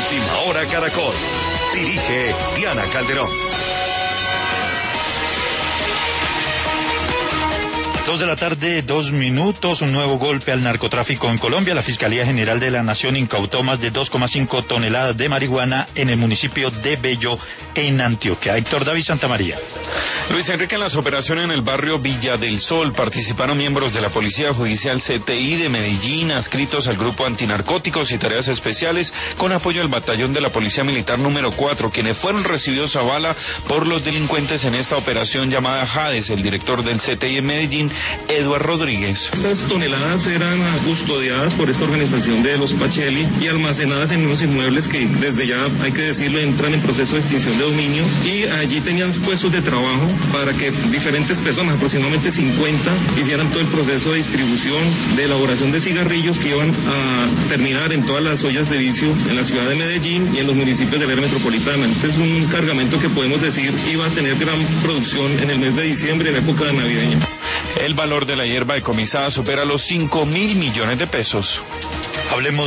Última Hora Caracol. Dirige Diana Calderón. 2:02 p.m, un nuevo golpe al narcotráfico en Colombia. La Fiscalía General de la Nación incautó más de 2,5 toneladas de marihuana en el municipio de Bello, en Antioquia. Héctor David Santamaría. Luis Enrique, en las operaciones en el barrio Villa del Sol participaron miembros de la Policía Judicial CTI de Medellín, adscritos al Grupo Antinarcóticos y Tareas Especiales, con apoyo del Batallón de la Policía Militar número 4, quienes fueron recibidos a bala por los delincuentes en esta operación llamada Hades. El director del CTI en Medellín, Eduardo Rodríguez. Estas toneladas eran custodiadas por esta organización de los Pacheli y almacenadas en unos inmuebles que desde ya, hay que decirlo, entran en proceso de extinción de dominio, y allí tenían puestos de trabajo para que diferentes personas, aproximadamente 50, hicieran todo el proceso de distribución, de elaboración de cigarrillos que iban a terminar en todas las ollas de vicio en la ciudad de Medellín y en los municipios del área metropolitana. Este es un cargamento que podemos decir iba a tener gran producción en el mes de diciembre, en la época navideña. El valor de la hierba decomisada supera los 5.000 millones de pesos. Hablemos